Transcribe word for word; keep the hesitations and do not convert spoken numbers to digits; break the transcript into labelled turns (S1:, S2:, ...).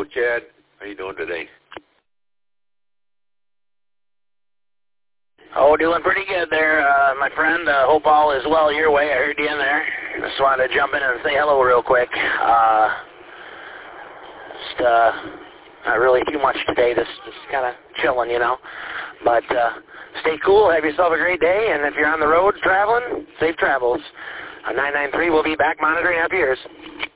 S1: Hello, Chad. How you doing today?
S2: Oh, doing pretty good there, uh, my friend. Uh, hope all is well your way. I heard you in there. Just wanted to jump in and say hello real quick. Uh, just, uh, not really too much today. Just, just kind of chilling, you know. But uh, stay cool. Have yourself a great day. And if you're on the road traveling, safe travels. Uh, nine nine three will be back monitoring up yours.